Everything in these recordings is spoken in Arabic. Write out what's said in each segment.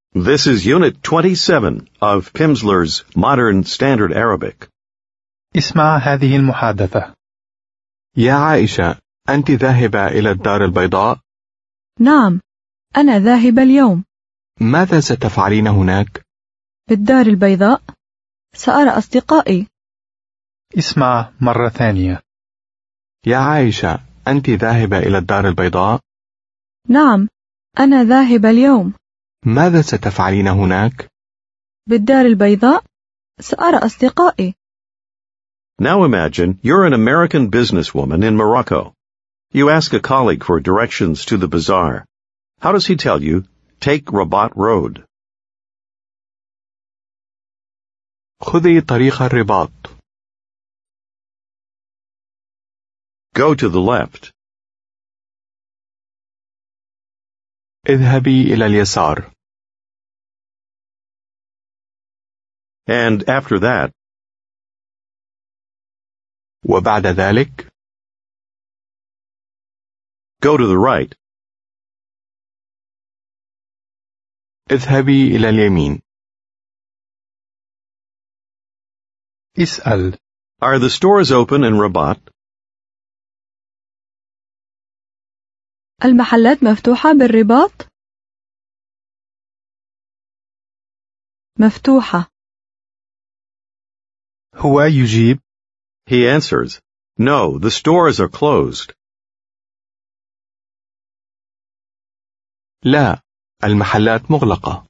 This is Unit 27 of Pimsleur's Modern Standard Arabic. اسمع هذه المحادثة. يا عائشة، أنت ذاهبة إلى الدار البيضاء؟ نعم، أنا ذاهبة اليوم. ماذا ستفعلين هناك؟ بالدار البيضاء سأرى أصدقائي. اسمع مرة ثانية. يا عائشة، أنت ذاهبة إلى الدار البيضاء؟ نعم، أنا ذاهبة اليوم. ماذا ستفعلين هناك؟ بالدار البيضاء سأرى أصدقائي. Now imagine you're an American businesswoman in Morocco. You ask a colleague for directions to the bazaar. How does he tell you? Take Rabat Road. خذي طريق الرباط. Go to the left. اذهبي إلى اليسار. And after that, وبعد ذلك go to the right. اذهبي إلى اليمين. اسأل. Are the stores open in Rabat? المحلات مفتوحة بالرباط؟ مفتوحة. هو يجيب. He answers, No, the stores are closed. لا، المحلات مغلقة.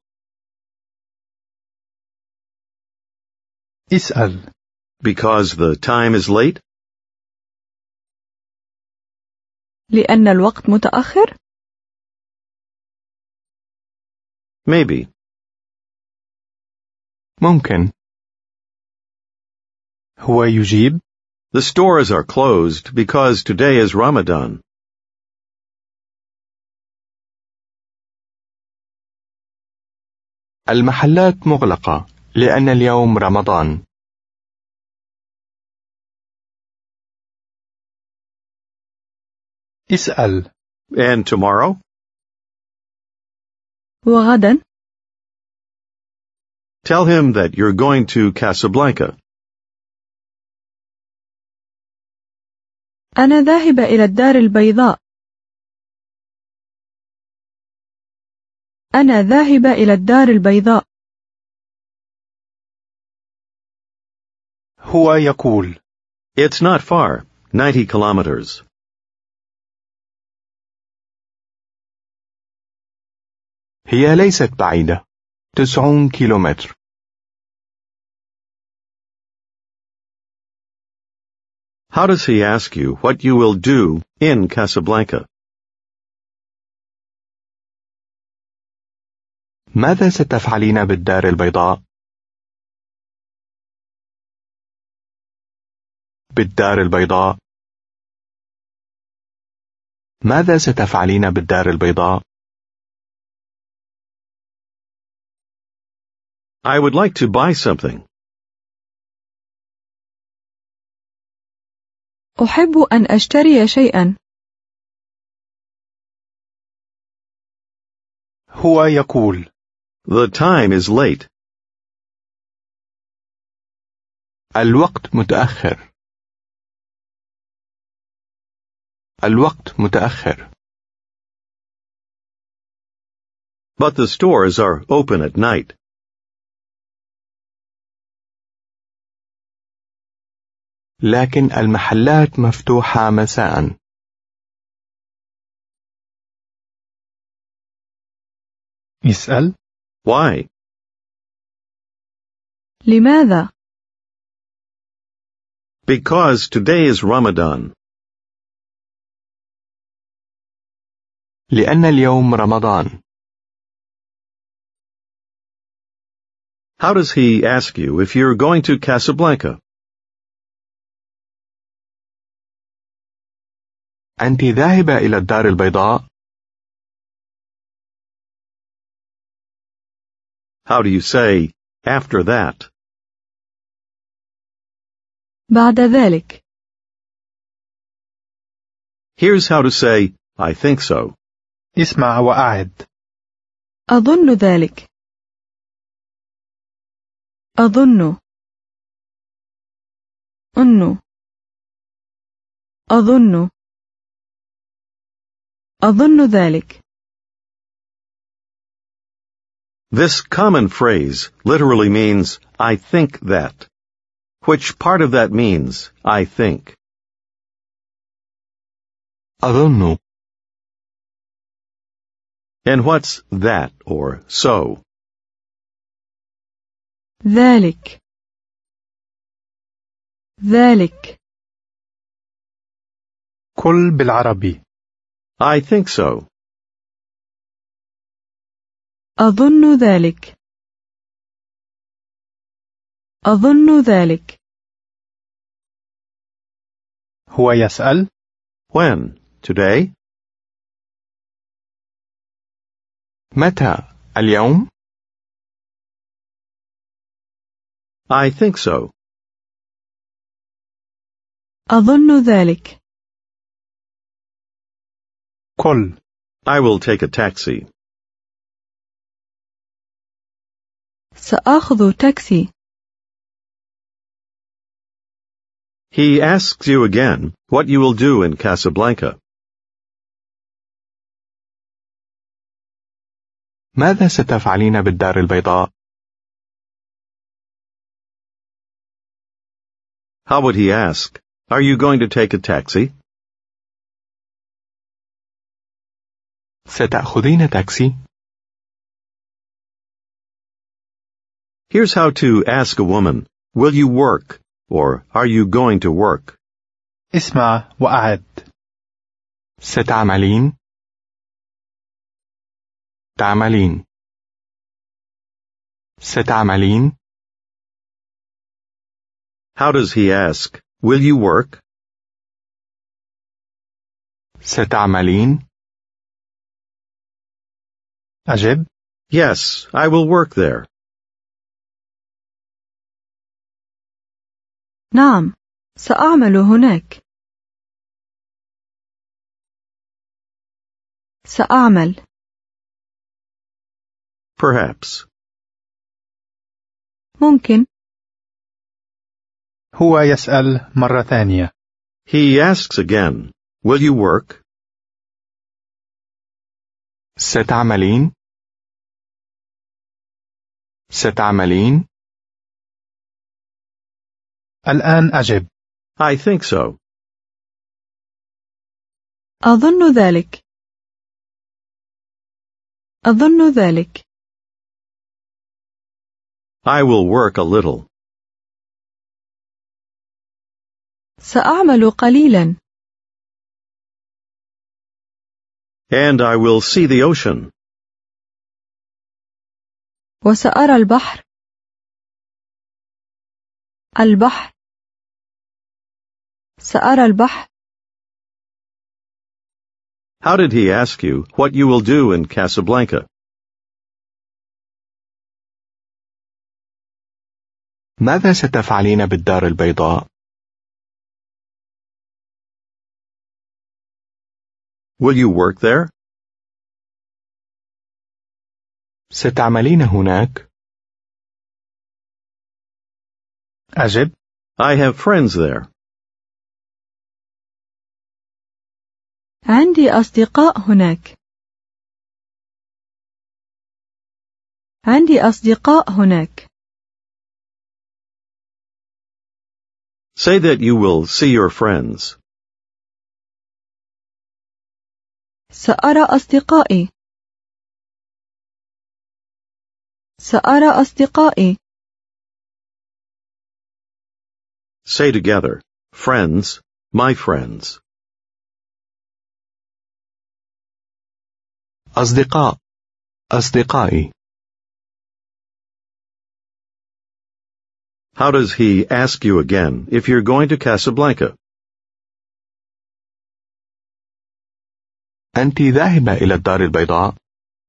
اسأل. Because the time is late? لأن الوقت متأخر؟ Maybe. ممكن. هو يجيب. The stores are closed because today is Ramadan. المحلات مغلقة لأن اليوم رمضان. اسأل. And tomorrow? وغدا؟ Tell him that you're going to Casablanca. أنا ذاهبة إلى الدار البيضاء. أنا ذاهبة إلى الدار البيضاء. هو يقول. It's not far, 90 kilometers. هي ليست بعيدة، 90 كيلومتر. How does he ask you what you will do in Casablanca? ماذا ستفعلين بالدار البيضاء؟ بالدار البيضاء. ماذا ستفعلين بالدار البيضاء؟ I would like to buy something. أحب أن أشتري شيئا. هو يقول. The time is late. الوقت متأخر. الوقت متأخر. But the stores are open at night. لكن المحلات مفتوحة مساء. اسأل. Why? لماذا؟ Because today is Ramadan. لأن اليوم رمضان. How does he ask you if you're going to Casablanca? أنت ذاهبة إلى الدار البيضاء؟ How do you say, after that? بعد ذلك. Here's how to say, I think so. اسمع وأعد. أظن ذلك. أظن أنه أظن ذلك. This common phrase literally means, I think that. Which part of that means, I think? أظن. And what's that or so? ذلك كل بالعربي. I think so. أظن ذلك. هو يسأل. When? Today? متى؟ اليوم؟ I think so. أظن ذلك. كل. I will take a taxi. سأخذ تاكسي. He asks you again what you will do in Casablanca. ماذا ستفعلين بالدار البيضاء؟ How would he ask, are you going to take a taxi? ستأخذين تاكسي؟ Here's how to ask a woman, will you work? Or are you going to work? اسمع وأعد. ستعملين؟ تعملين. ستعملين؟ How does he ask, will you work? ستعملين؟ أجب. Yes, I will work there. نعم، سأعمل هناك. سأعمل. Perhaps. ممكن. هو يسأل مرة ثانية. He asks again, will you work? ستعملين؟ ستعملين؟ الآن أجب. I think so. أظن ذلك. I will work a little. سأعمل قليلا. And I will see the ocean. وسأرى البحر. سأرى البحر. How did he ask you what you will do in Casablanca? ماذا ستفعلين بالدار البيضاء؟ Will you work there? ستعملين هناك؟ أجب. I have friends there. عندي أصدقاء هناك. Say that you will see your friends. سأرى أصدقائي. Say together, friends, my friends. أصدقاء. أصدقائي. How does he ask you again if you're going to Casablanca? أنت ذاهبة إلى الدار البيضاء؟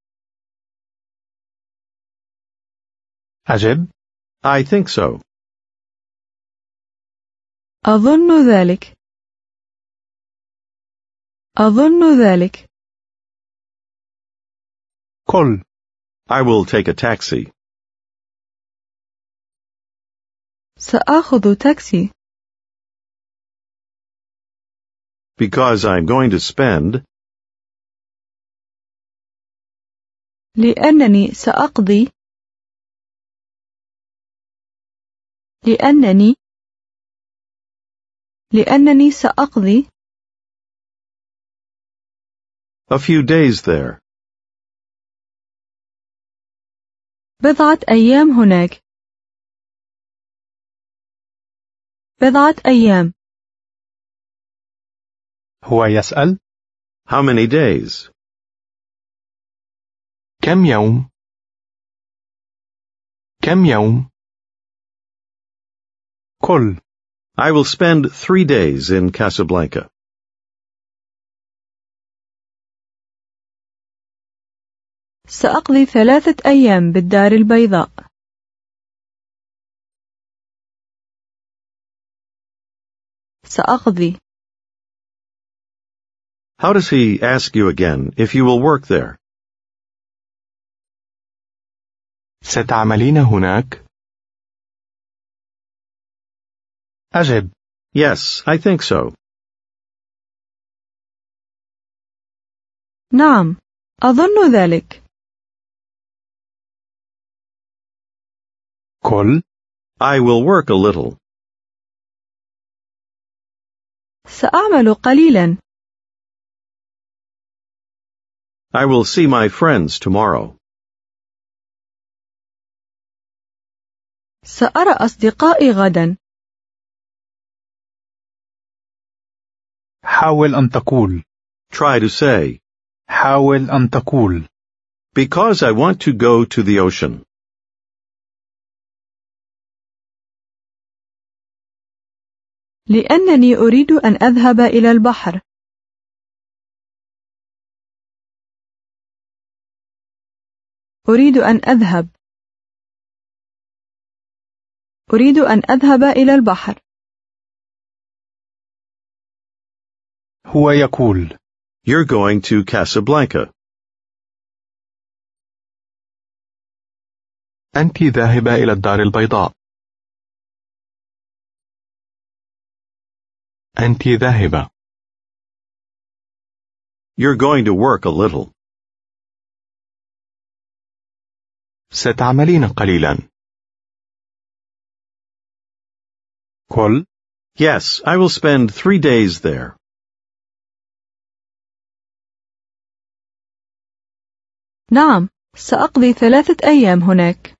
أجب. I think so. أظن ذلك. كل. I will take a taxi. سآخذ تاكسي. Because I'm going to spend. لأنني سأقضي. لأنني سأقضي. A few days there. بضعة أيام هناك. بضعة أيام. هو يسأل. How many days? كم يوم؟ كم يوم؟ كل. I will spend 3 days in Casablanca. سأقضي 3 أيام بالدار البيضاء. سأقضي. How does he ask you again if you will work there? ستعملين هناك؟ أجب. Yes, I think so. نعم، أظن ذلك. كل. I will work a little. سأعمل قليلا. I will see my friends tomorrow. سأرى أصدقائي غدا. حاول أن تقول. Try to say. حاول أن تقول. Because I want to go to the ocean. لأنني أريد أن أذهب إلى البحر. أريد أن أذهب. أريد أن أذهب إلى البحر. هو يقول. You're going to Casablanca. أنت ذاهبة إلى الدار البيضاء. أنت ذاهبة. You're going to work a little. ستعملين قليلا. كل. Yes, I will spend 3 days there. نعم، سأقضي 3 أيام هناك.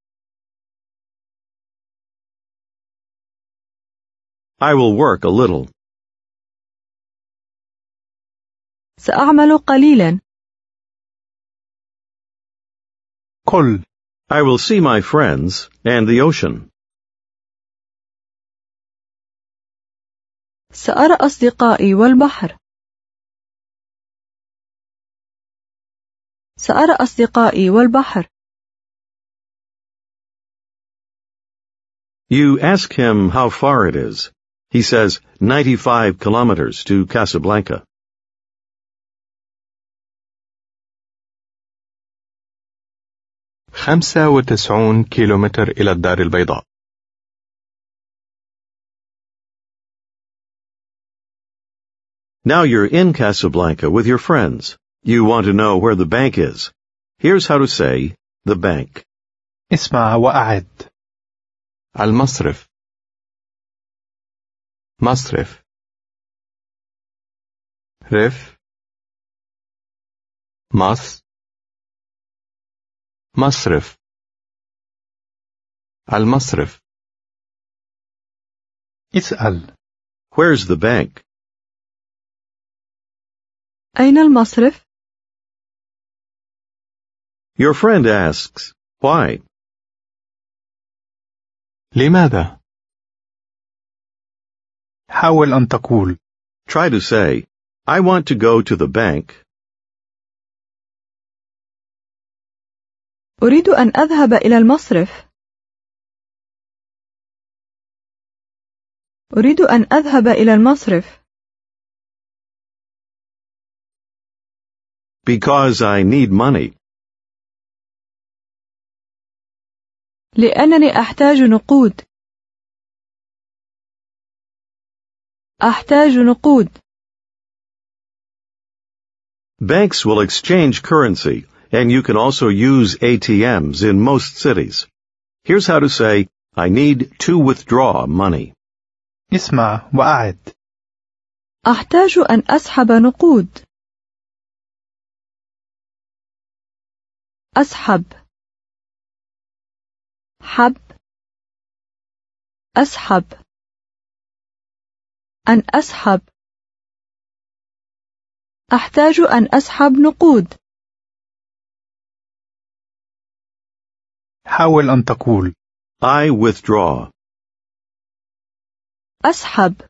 I will work a little. سأعمل قليلا. كل. I will see my friends and the ocean. سأرى أصدقائي والبحر. سأرى أصدقائي والبحر. You ask him how far it is. He says 95 kilometers to Casablanca. خمسة 95 كيلومتر إلى الدار البيضاء. Now you're in Casablanca with your friends. You want to know where the bank is. Here's how to say the bank. اسمع وأعد. المصرف. مصرف. رف. مصرف. المصرف. اسأل. Where's the bank? أين المصرف؟ Your friend asks, why? لماذا؟ حاول أن تقول. Try to say, I want to go to the bank. أريد أن أذهب إلى المصرف. أريد أن أذهب إلى المصرف. Because I need money. لأنني أحتاج نقود. أحتاج نقود. Banks will exchange currency, and you can also use ATMs in most cities. Here's how to say, I need to withdraw money. اسمع وأعد. أحتاج أن أسحب نقود. أسحب. حب. أسحب. أن أسحب. أحتاج أن أسحب نقود. حاول أن تقول I withdraw. أسحب.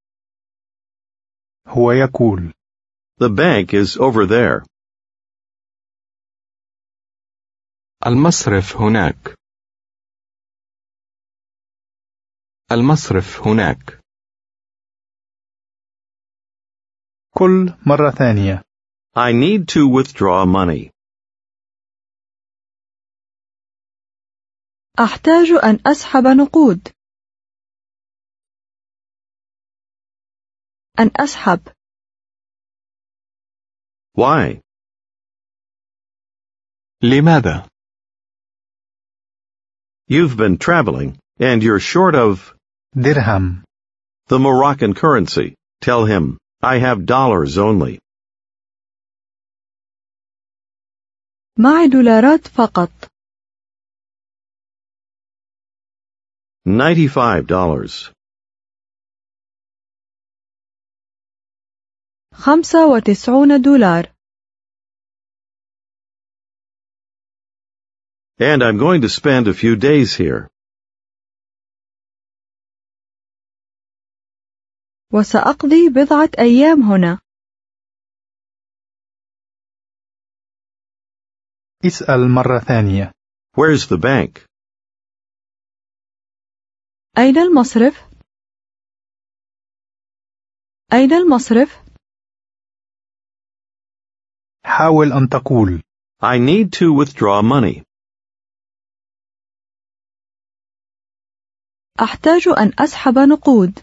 هو يقول The bank is over there. المصرف هناك. المصرف هناك. قل مرة ثانية. I need to withdraw money. أحتاج أن أسحب نقود. أن أسحب. Why? لماذا؟ You've been traveling, and you're short of درهم. the Moroccan currency. Tell him, I have dollars only. معي دولارات فقط. $95. 95 دولار. And I'm going to spend a few days here. وسأقضي بضعة أيام هنا. اسأل مرة ثانية. Where's the bank? أين المصرف؟ أين المصرف؟ حاول أن تقول I need to withdraw money. أحتاج أن أسحب نقود.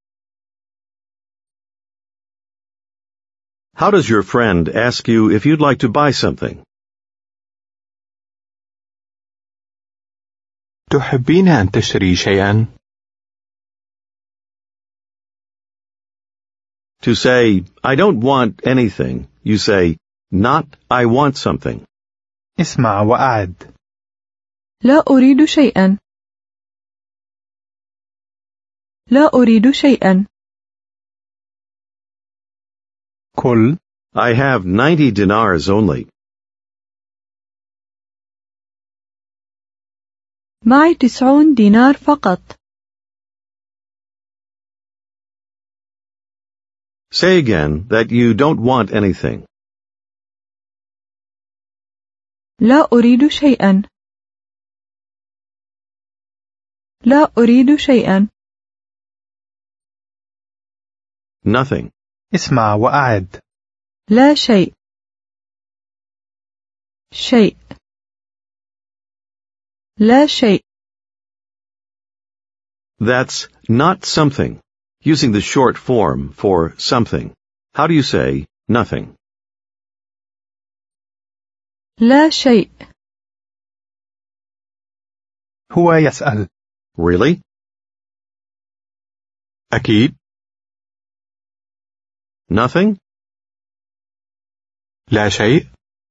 How does your friend ask you if you'd like to buy something? تحبين أن تشتري شيئا؟ To say, I don't want anything, you say, not, I want something. اسمع وأعد. لا أريد شيئا. لا أريد شيئا. قل I have 90 dinars only. معي 90 دينار فقط. Say again that you don't want anything. لا أريد شيئا. لا أريد شيئا. Nothing. اسمع وأعد. لا شيء. شيء. لا شيء. That's not something, using the short form for something. How do you say nothing? لا شيء. هو يسأل Really? أكيد. Nothing? لا شيء.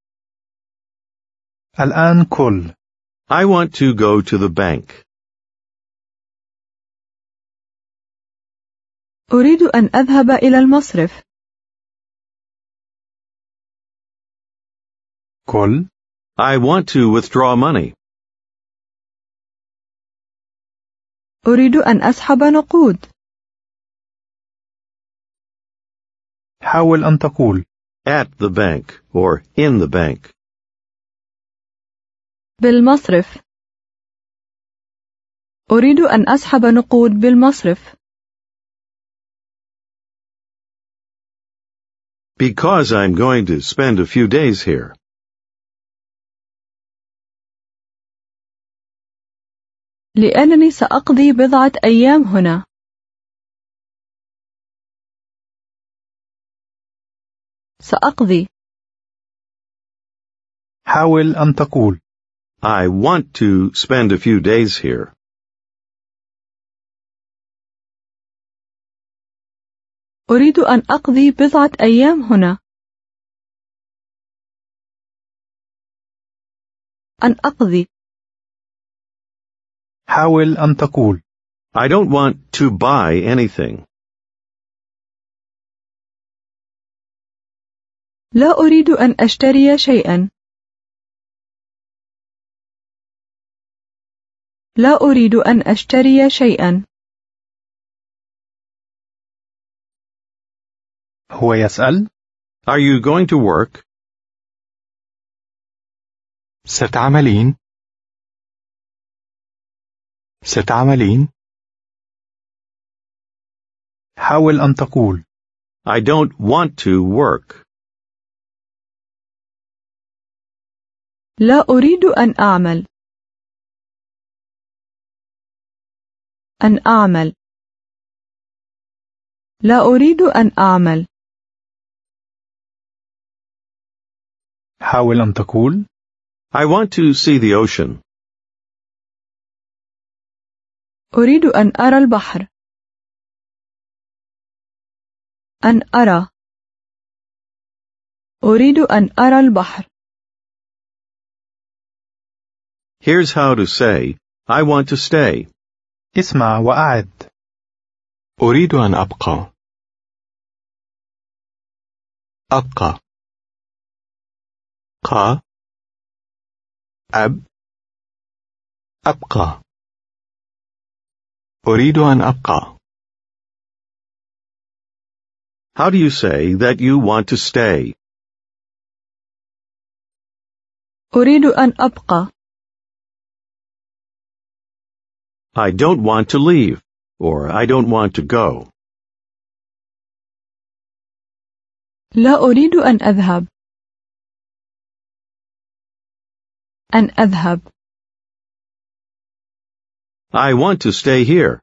الآن قل I want to go to the bank. أريد أن أذهب إلى المصرف. قل I want to withdraw money. أريد أن أسحب نقود. حاول أن تقول At the bank or in the bank. بالمصرف. أريد أن أسحب نقود بالمصرف. Because I'm going to spend a few days here. لأنني سأقضي بضعة أيام هنا. سأقضي. حاول أن تقول I want to spend a few days here. أريد أن أقضي بضعة أيام هنا. أن أقضي. حاول أن تقول I don't want to buy anything. لا أريد أن أشتري شيئا. لا أريد أن أشتري شيئا. هو يسأل Are you going to work? ستعملين؟ ستعملين؟ حاول أن تقول I don't want to work. لا أريد أن أعمل. أن أعمل. لا أريد أن أعمل. حاول أن تقول I want to see the ocean. أريد أن أرى البحر. أن أرى. أريد أن أرى البحر. Here's how to say, I want to stay. اسمع وأعد. أريد أن أبقى. أبقى. قا. أب. أبقى. أريد أن أبقى. How do you say that you want to stay? أريد أن أبقى. I don't want to leave, or I don't want to go. لا أريد أن أذهب. أن أذهب. I want to stay here.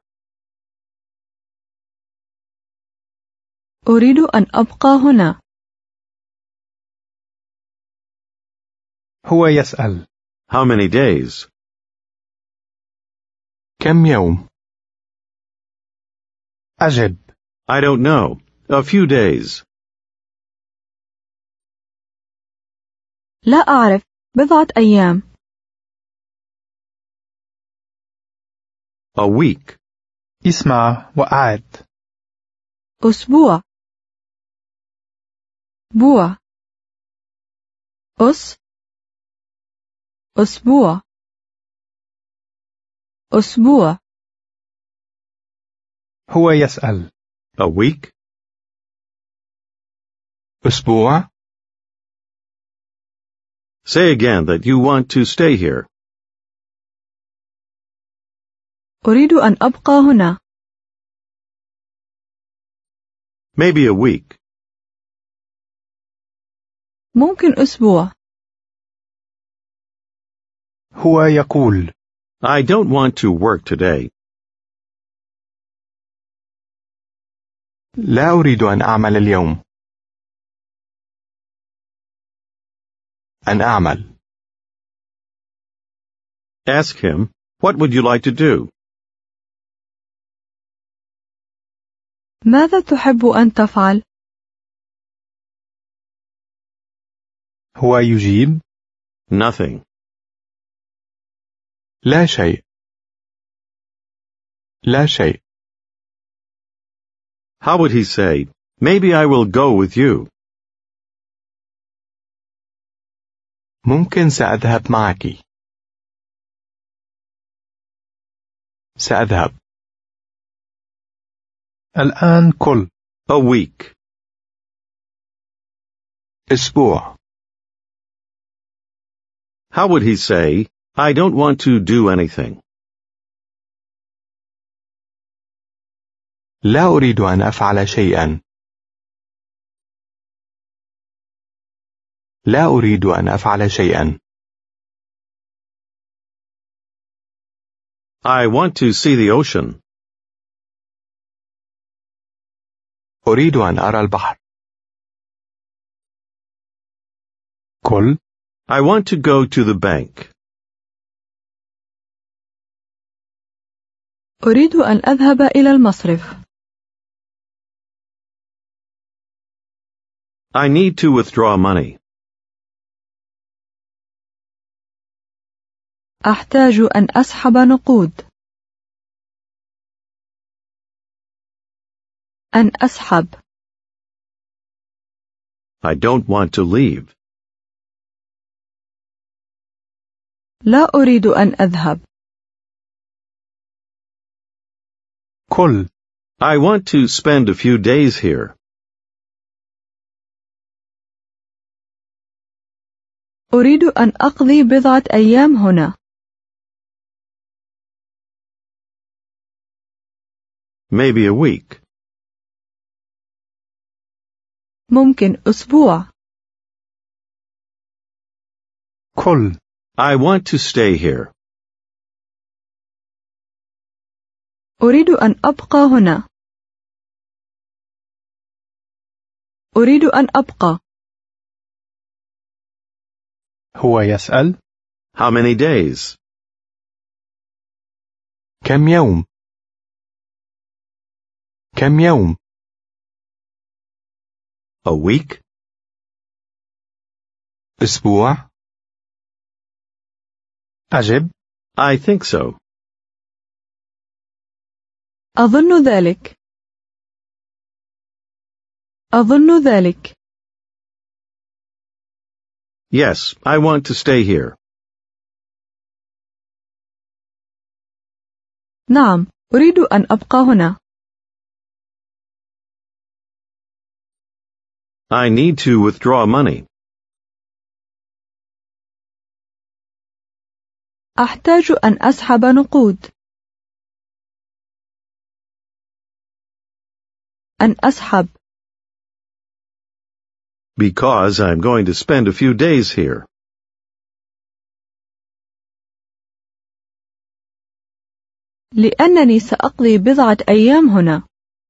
أريد أن أبقى هنا. هو يسأل How many days? كم يوم؟ أجب I don't know. A few days. لا أعرف. بضعة أيام. A week. اسمع وأعد. أسبوع. بوع. أسبوع. أسبوع. هو يسأل A week. أسبوع. Say again that you want to stay here. أريد أن أبقى هنا. Maybe a week. ممكن أسبوع. هو يقول I don't want to work today. لا أريد أن أعمل اليوم. أن أعمل. Ask him, what would you like to do? ماذا تحب أن تفعل؟ هو يجيب Nothing. لا شيء. لا شيء. How would he say, maybe I will go with you? ممكن سأذهب معك. سأذهب. الآن كل A week. أسبوع. How would he say, I don't want to do anything? لا أريد أن أفعل شيئا. لا أريد أن أفعل شيئا. I want to see the ocean. أريد أن أرى البحر. قل. I want to go to the bank. أريد أن أذهب إلى المصرف. I need to withdraw money. أحتاج أن أسحب نقود. أن أسحب. I don't want to leave. لا أريد أن أذهب. قل. I want to spend a few days here. أريد أن أقضي بضعة أيام هنا. Maybe a week. ممكن أسبوع. قل. I want to stay here. أريد أن أبقى هنا. أريد أن أبقى. هو يسأل. How many days? كم يوم؟ كم يوم؟ A week? أسبوع؟ أجب. I think so. أظن ذلك. أظن ذلك. Yes, I want to stay here. نعم، أريد أن أبقى هنا. I need to withdraw money. أحتاج أن أسحب نقود. أن أسحب. Because I'm going to spend a few days here. لأنني سأقضي بضعة أيام هنا.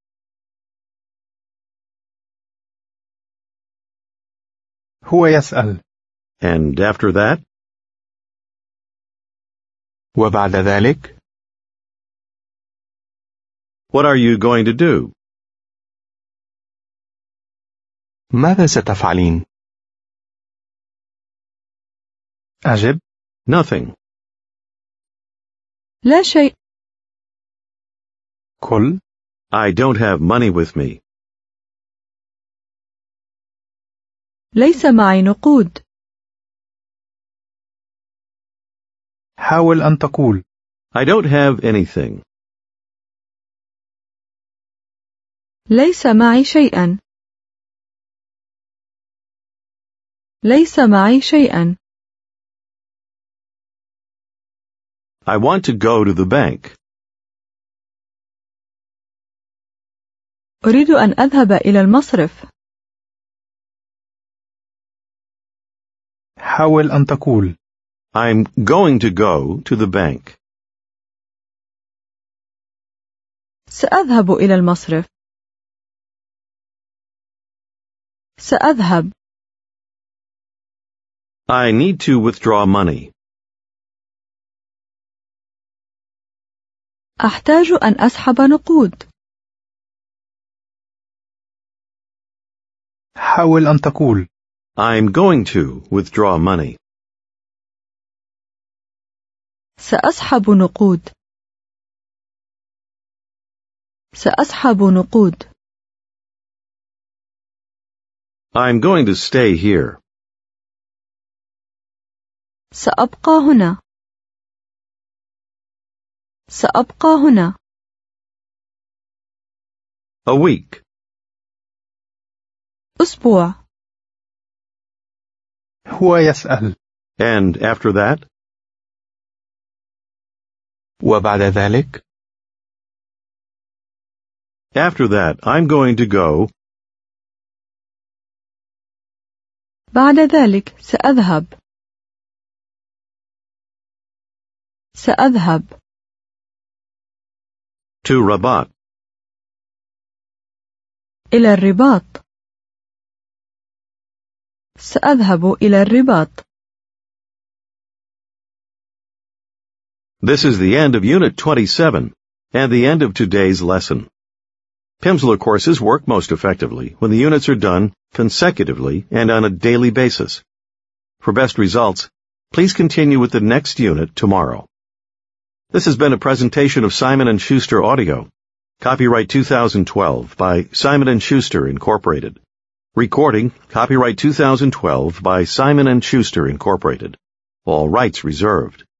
هو يسأل. And after that? وبعد ذلك؟ What are you going to do? ماذا ستفعلين؟ أجب. Nothing. لا شيء. قل. I don't have money with me. ليس معي نقود. حاول أن تقول. I don't have anything. ليس معي شيئا. ليس معي شيئا. I want to go to the bank. أريد أن أذهب إلى المصرف. حاول أن تقول. I'm going to go to the bank. سأذهب إلى المصرف. سأذهب. I need to withdraw money. أحتاج أن أسحب نقود. حاول أن تقول. I'm going to withdraw money. سأسحب نقود. سأسحب نقود. I'm going to stay here. سأبقى هنا. سأبقى هنا. A week. أسبوع. هو يسأل. And after that? وبعد ذلك؟ After that, I'm going to go. بعد ذلك سأذهب. سأذهب. To Rabat. إلى الرباط. سأذهب إلى الرباط. This is the end of Unit 27 and the end of today's lesson. Pimsleur courses work most effectively when the units are done consecutively and on a daily basis. For best results, please continue with the next unit tomorrow. This has been a presentation of Simon & Schuster Audio. Copyright 2012 by Simon & Schuster, Incorporated. Recording, copyright 2012 by Simon & Schuster, Incorporated. All rights reserved.